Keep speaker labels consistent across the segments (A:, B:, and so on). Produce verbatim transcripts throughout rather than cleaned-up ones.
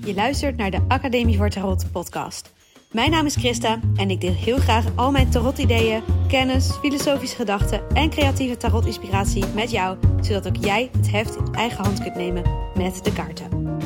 A: Je luistert naar de Academie voor Tarot podcast. Mijn naam is Christa en ik deel heel graag al mijn tarot-ideeën, kennis, filosofische gedachten en creatieve tarot-inspiratie met jou, zodat ook jij het heft in eigen hand kunt nemen met de kaarten.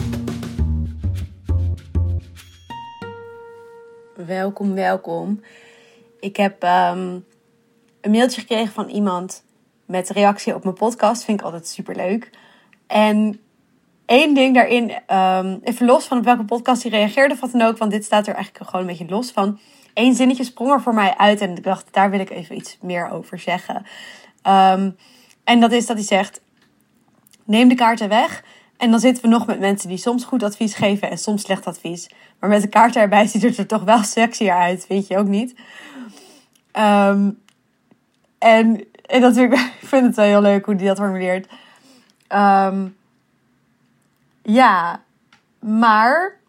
A: Welkom, welkom. Ik heb um, een mailtje gekregen van iemand met reactie op mijn podcast. Vind ik altijd superleuk. En één ding daarin, um, even los van op welke podcast hij reageerde of wat dan ook, want dit staat er eigenlijk gewoon een beetje los van. Eén zinnetje sprong er voor mij uit en ik dacht, daar wil ik even iets meer over zeggen. Um, en dat is dat hij zegt, neem de kaarten weg en dan zitten we nog met mensen die soms goed advies geven en soms slecht advies. Maar met de kaarten erbij ziet het er toch wel sexier uit, vind je ook niet? Um, en, en dat vind ik, ik vind het wel heel leuk hoe hij dat formuleert. Um, Ja, maar...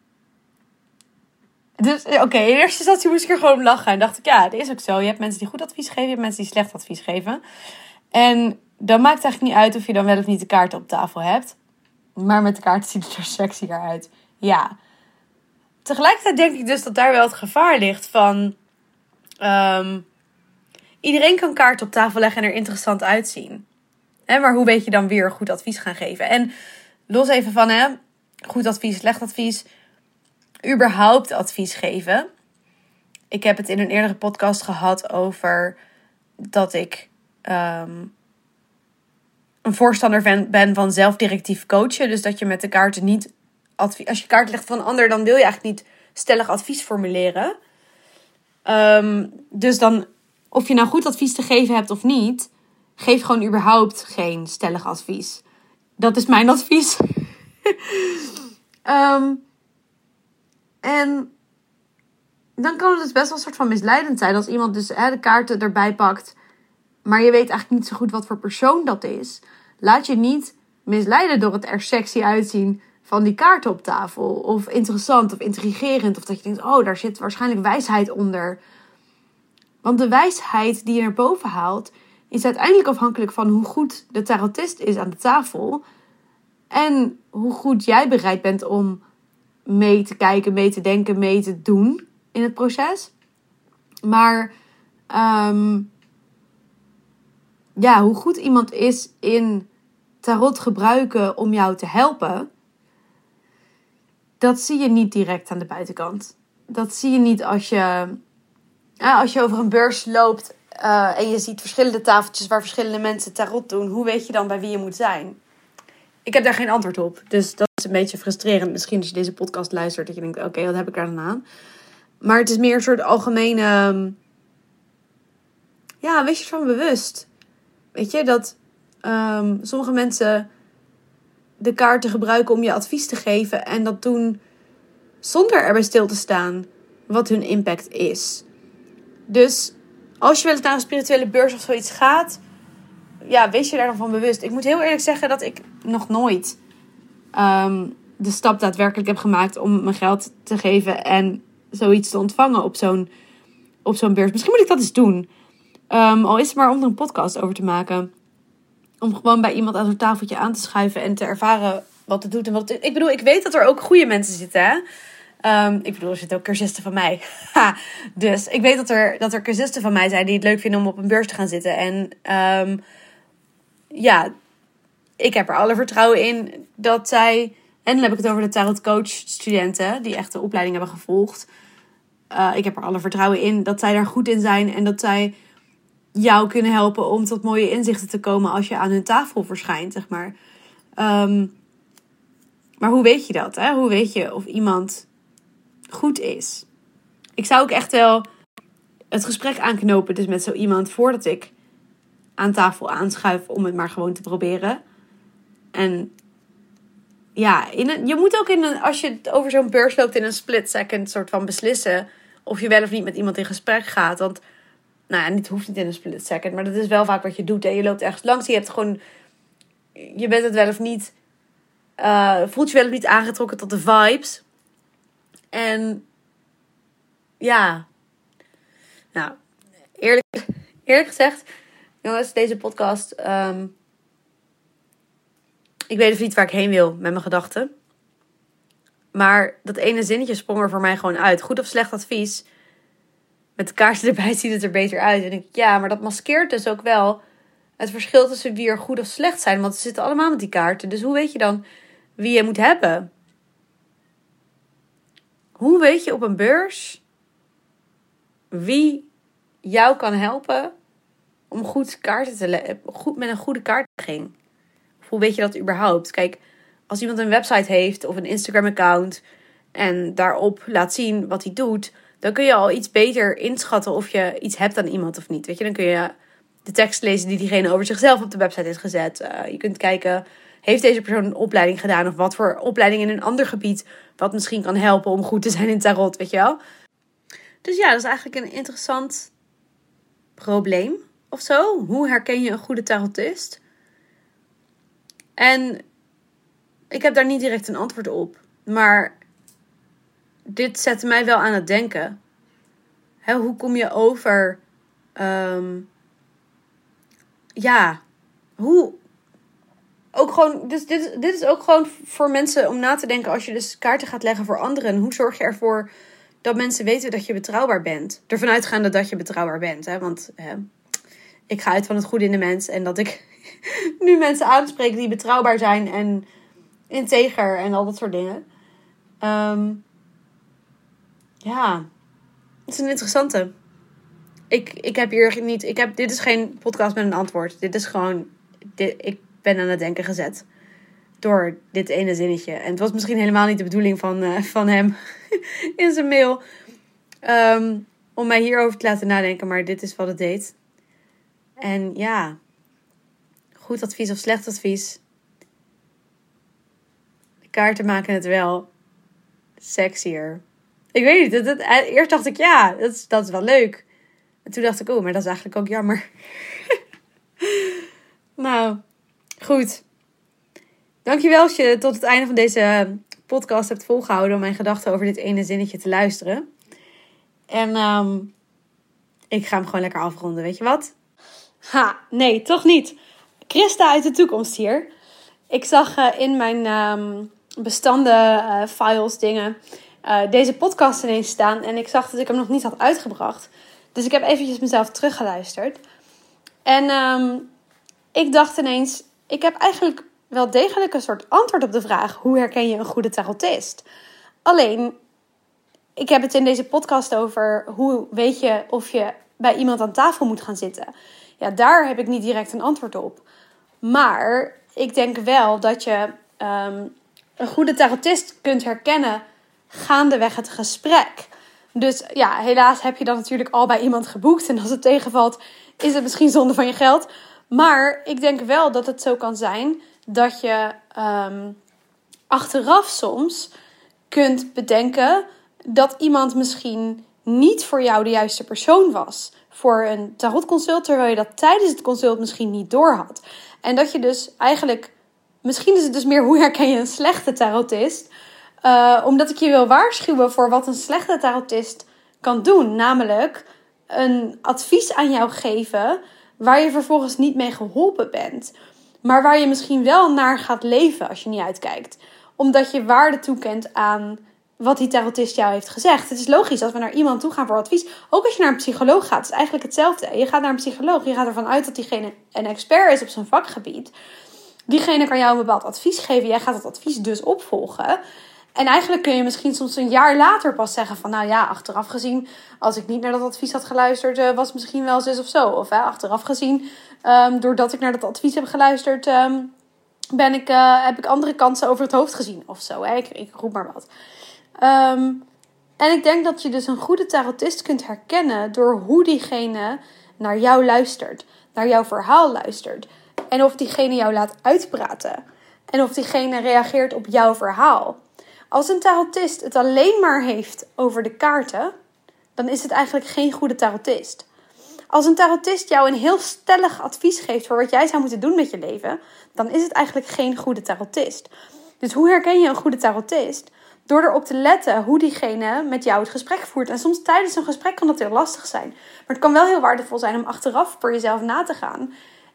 A: Dus oké, okay, in eerste instantie moest ik er gewoon om lachen. En dacht ik, ja, dat is ook zo. Je hebt mensen die goed advies geven, je hebt mensen die slecht advies geven. En dan maakt het eigenlijk niet uit of je dan wel of niet de kaarten op tafel hebt. Maar met de kaarten ziet het er sexier uit. Ja. Tegelijkertijd denk ik dus dat daar wel het gevaar ligt van... Um, iedereen kan kaarten op tafel leggen en er interessant uitzien. Hè, maar hoe weet je dan weer goed advies gaan geven? En... Los even van, hè, goed advies, slecht advies. Überhaupt advies geven. Ik heb het in een eerdere podcast gehad over dat ik um, een voorstander ben van zelfdirectief coachen. Dus dat je met de kaarten niet... Advies, als je kaart legt van een ander, dan wil je eigenlijk niet stellig advies formuleren. Um, dus dan, of je nou goed advies te geven hebt of niet, geef gewoon überhaupt geen stellig advies. Dat is mijn advies. um, en dan kan het dus best wel een soort van misleidend zijn. Als iemand dus hè, de kaarten erbij pakt. Maar je weet eigenlijk niet zo goed wat voor persoon dat is. Laat je niet misleiden door het er sexy uitzien van die kaarten op tafel. Of interessant of intrigerend. Of dat je denkt, oh, daar zit waarschijnlijk wijsheid onder. Want de wijsheid die je naar boven haalt... is uiteindelijk afhankelijk van hoe goed de tarotist is aan de tafel. En hoe goed jij bereid bent om mee te kijken, mee te denken, mee te doen in het proces. Maar um, ja, hoe goed iemand is in tarot gebruiken om jou te helpen, dat zie je niet direct aan de buitenkant. Dat zie je niet als je, ja, als je over een beurs loopt... Uh, en je ziet verschillende tafeltjes waar verschillende mensen tarot doen. Hoe weet je dan bij wie je moet zijn? Ik heb daar geen antwoord op. Dus dat is een beetje frustrerend. Misschien als je deze podcast luistert. Dat je denkt, oké, okay, wat heb ik daar dan aan? Maar het is meer een soort algemene... Um, ja, wees je ervan bewust. Weet je, dat um, sommige mensen de kaarten gebruiken om je advies te geven. En dat doen zonder erbij stil te staan wat hun impact is. Dus... Als je wel eens naar een spirituele beurs of zoiets gaat, ja, wees je daar dan van bewust. Ik moet heel eerlijk zeggen dat ik nog nooit um, de stap daadwerkelijk heb gemaakt om mijn geld te geven en zoiets te ontvangen op zo'n, op zo'n beurs. Misschien moet ik dat eens doen. Um, al is het maar om er een podcast over te maken. Om gewoon bij iemand aan zo'n tafeltje aan te schuiven en te ervaren wat het doet en wat het... Ik bedoel, ik weet dat er ook goede mensen zitten, hè. Um, ik bedoel, er zitten ook cursisten van mij. Ha, dus ik weet dat er, dat er cursisten van mij zijn die het leuk vinden om op een beurs te gaan zitten. En um, ja, ik heb er alle vertrouwen in dat zij... En dan heb ik het over de tarot coach studenten die echt de opleiding hebben gevolgd. Uh, ik heb er alle vertrouwen in dat zij daar goed in zijn. En dat zij jou kunnen helpen om tot mooie inzichten te komen als je aan hun tafel verschijnt, zeg maar. Um, maar hoe weet je dat? Hè? Hoe weet je of iemand... goed is. Ik zou ook echt wel het gesprek aanknopen dus met zo iemand voordat ik aan tafel aanschuif om het maar gewoon te proberen. En ja, in een, je moet ook in een, als je over zo'n beurs loopt in een split second soort van beslissen of je wel of niet met iemand in gesprek gaat. Want nou ja, het hoeft niet in een split second, maar dat is wel vaak wat je doet. Hè? Je loopt ergens langs, je hebt gewoon, je bent het wel of niet, uh, voelt je wel of niet aangetrokken tot de vibes. En ja, nou, eerlijk, eerlijk gezegd, jongens, deze podcast, um, ik weet even niet waar ik heen wil met mijn gedachten. Maar dat ene zinnetje sprong er voor mij gewoon uit. Goed of slecht advies. Met de kaarten erbij ziet het er beter uit. En ik denk, ja, maar dat maskeert dus ook wel het verschil tussen wie er goed of slecht zijn. Want ze zitten allemaal met die kaarten. Dus hoe weet je dan wie je moet hebben? Hoe weet je op een beurs wie jou kan helpen om goed kaarten te le- goed met een goede kaartlegging? Of hoe weet je dat überhaupt? Kijk, als iemand een website heeft of een Instagram-account en daarop laat zien wat hij doet, dan kun je al iets beter inschatten of je iets hebt aan iemand of niet. Weet je, dan kun je de tekst lezen die diegene over zichzelf op de website heeft gezet. Uh, je kunt kijken, heeft deze persoon een opleiding gedaan of wat voor opleiding in een ander gebied wat misschien kan helpen om goed te zijn in tarot, weet je wel? Dus ja, dat is eigenlijk een interessant probleem of zo. Hoe herken je een goede tarotist? En ik heb daar niet direct een antwoord op. Maar dit zette mij wel aan het denken. Hè, hoe kom je over... Um, ja, hoe... Ook gewoon, dus dit, dit is ook gewoon voor mensen om na te denken als je dus kaarten gaat leggen voor anderen. Hoe zorg je ervoor dat mensen weten dat je betrouwbaar bent? Ervan uitgaande dat je betrouwbaar bent. Hè? Want hè, ik ga uit van het goede in de mens. En dat ik nu mensen aanspreek die betrouwbaar zijn en integer en al dat soort dingen. Um, ja, het is een interessante. Ik, ik heb hier niet, ik heb, dit is geen podcast met een antwoord. Dit is gewoon, dit, ik ben aan het denken gezet door dit ene zinnetje. En het was misschien helemaal niet de bedoeling van, uh, van hem in zijn mail um, om mij hierover te laten nadenken, maar dit is wat het deed. En ja, goed advies of slecht advies. De kaarten maken het wel sexier. Ik weet niet, dat, dat, eerst dacht ik ja, dat is, dat is wel leuk. En toen dacht ik, oh, maar dat is eigenlijk ook jammer. Nou, goed. Dankjewel als je tot het einde van deze podcast hebt volgehouden om mijn gedachten over dit ene zinnetje te luisteren. En um, ik ga hem gewoon lekker afronden, weet je wat? Ha, nee, toch niet. Christa uit de toekomst hier. Ik zag uh, in mijn um, bestanden, uh, files, dingen, uh, deze podcast ineens staan. En ik zag dat ik hem nog niet had uitgebracht. Dus ik heb eventjes mezelf teruggeluisterd. En um, ik dacht ineens, ik heb eigenlijk wel degelijk een soort antwoord op de vraag: hoe herken je een goede tarotist? Alleen, ik heb het in deze podcast over hoe weet je of je bij iemand aan tafel moet gaan zitten. Ja, daar heb ik niet direct een antwoord op. Maar ik denk wel dat je um, een goede tarotist kunt herkennen gaandeweg het gesprek. Dus ja, helaas heb je dan natuurlijk al bij iemand geboekt. En als het tegenvalt, is het misschien zonde van je geld. Maar ik denk wel dat het zo kan zijn dat je um, achteraf soms kunt bedenken dat iemand misschien niet voor jou de juiste persoon was voor een tarotconsult, terwijl je dat tijdens het consult misschien niet doorhad. En dat je dus eigenlijk, misschien is het dus meer hoe herken je een slechte tarotist, uh, omdat ik je wil waarschuwen voor wat een slechte tarotist kan doen, namelijk een advies aan jou geven waar je vervolgens niet mee geholpen bent, maar waar je misschien wel naar gaat leven als je niet uitkijkt, omdat je waarde toekent aan wat die tarotist jou heeft gezegd. Het is logisch als we naar iemand toe gaan voor advies. Ook als je naar een psycholoog gaat, is eigenlijk hetzelfde. Je gaat naar een psycholoog, je gaat ervan uit dat diegene een expert is op zijn vakgebied. Diegene kan jou een bepaald advies geven. Jij gaat dat advies dus opvolgen. En eigenlijk kun je misschien soms een jaar later pas zeggen van, nou ja, achteraf gezien, als ik niet naar dat advies had geluisterd, uh, was het misschien wel zus of zo. Of uh, achteraf gezien, um, doordat ik naar dat advies heb geluisterd, um, ben ik, uh, heb ik andere kansen over het hoofd gezien of zo. Hè? Ik, ik roep maar wat. Um, en ik denk dat je dus een goede tarotist kunt herkennen door hoe diegene naar jou luistert, naar jouw verhaal luistert. En of diegene jou laat uitpraten. En of diegene reageert op jouw verhaal. Als een tarotist het alleen maar heeft over de kaarten, dan is het eigenlijk geen goede tarotist. Als een tarotist jou een heel stellig advies geeft voor wat jij zou moeten doen met je leven, dan is het eigenlijk geen goede tarotist. Dus hoe herken je een goede tarotist? Door erop te letten hoe diegene met jou het gesprek voert. En soms tijdens een gesprek kan dat heel lastig zijn. Maar het kan wel heel waardevol zijn om achteraf voor jezelf na te gaan.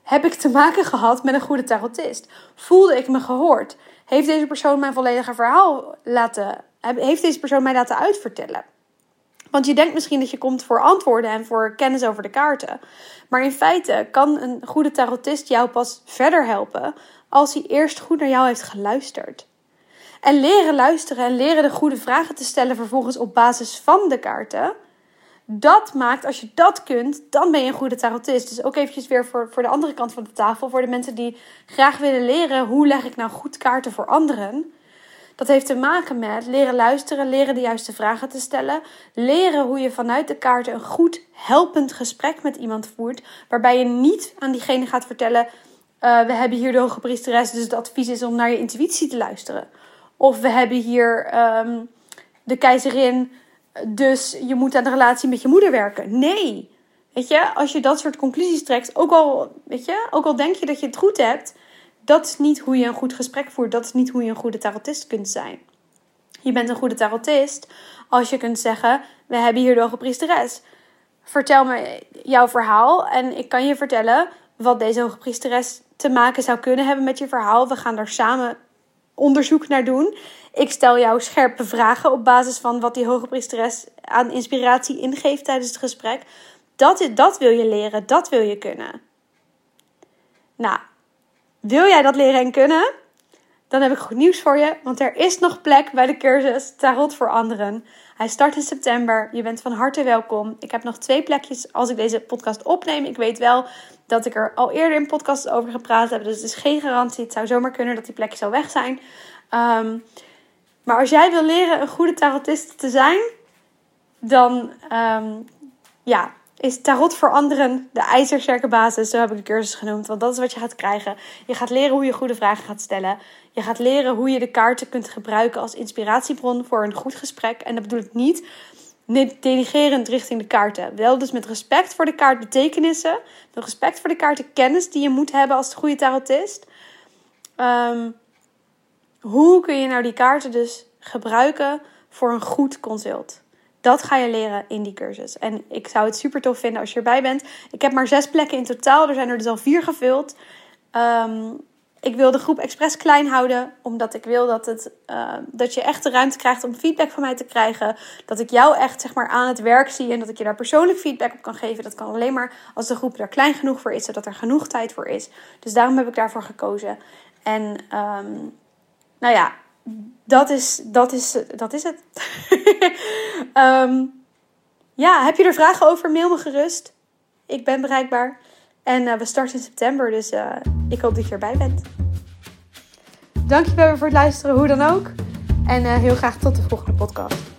A: Heb ik te maken gehad met een goede tarotist? Voelde ik me gehoord? Heeft deze persoon mijn volledige verhaal laten... Heeft deze persoon mij laten uitvertellen? Want je denkt misschien dat je komt voor antwoorden en voor kennis over de kaarten. Maar in feite kan een goede tarotist jou pas verder helpen als hij eerst goed naar jou heeft geluisterd. En leren luisteren en leren de goede vragen te stellen vervolgens op basis van de kaarten. Dat maakt, als je dat kunt, dan ben je een goede tarotist. Dus ook eventjes weer voor, voor de andere kant van de tafel. Voor de mensen die graag willen leren, hoe leg ik nou goed kaarten voor anderen? Dat heeft te maken met leren luisteren, leren de juiste vragen te stellen. Leren hoe je vanuit de kaarten een goed, helpend gesprek met iemand voert. Waarbij je niet aan diegene gaat vertellen, Uh, we hebben hier de hoge priesteres, dus het advies is om naar je intuïtie te luisteren. Of we hebben hier um, de keizerin, dus je moet aan de relatie met je moeder werken. Nee, weet je, als je dat soort conclusies trekt, ook al, weet je, ook al denk je dat je het goed hebt, dat is niet hoe je een goed gesprek voert. Dat is niet hoe je een goede tarotist kunt zijn. Je bent een goede tarotist als je kunt zeggen, we hebben hier de hoge priesteres. Vertel me jouw verhaal en ik kan je vertellen wat deze hoge priesteres te maken zou kunnen hebben met je verhaal. We gaan daar samen onderzoek naar doen. Ik stel jou scherpe vragen op basis van wat die hoge priesteres aan inspiratie ingeeft tijdens het gesprek. Dat, is, dat wil je leren, dat wil je kunnen. Nou, wil jij dat leren en kunnen? Dan heb ik goed nieuws voor je, want er is nog plek bij de cursus Tarot voor Anderen. Hij start in september. Je bent van harte welkom. Ik heb nog twee plekjes als ik deze podcast opneem. Ik weet wel dat ik er al eerder in podcasts over gepraat heb, dus het is geen garantie. Het zou zomaar kunnen dat die plekjes al weg zijn. Um, maar als jij wil leren een goede tarotist te zijn, dan um, ja, is Tarot voor Anderen de ijzersterke basis. Zo heb ik de cursus genoemd, want dat is wat je gaat krijgen. Je gaat leren hoe je goede vragen gaat stellen. Je gaat leren hoe je de kaarten kunt gebruiken als inspiratiebron voor een goed gesprek. En dat bedoel ik niet denigrerend richting de kaarten. Wel dus met respect voor de kaartbetekenissen. Met respect voor de kaartenkennis die je moet hebben als goede tarotist. Um, hoe kun je nou die kaarten dus gebruiken voor een goed consult? Dat ga je leren in die cursus. En ik zou het super tof vinden als je erbij bent. Ik heb maar zes plekken in totaal. Er zijn er dus al vier gevuld. Um, ik wil de groep expres klein houden. Omdat ik wil dat, het, uh, dat je echt de ruimte krijgt om feedback van mij te krijgen. Dat ik jou echt zeg maar, aan het werk zie. En dat ik je daar persoonlijk feedback op kan geven. Dat kan alleen maar als de groep er klein genoeg voor is. Zodat er genoeg tijd voor is. Dus daarom heb ik daarvoor gekozen. En um, nou ja. Dat is, dat is, dat is het. um, ja, heb je er vragen over? Mail me gerust. Ik ben bereikbaar. En uh, we starten in september. Dus uh, ik hoop dat je erbij bent. Dankjewel voor het luisteren, hoe dan ook. En uh, heel graag tot de volgende podcast.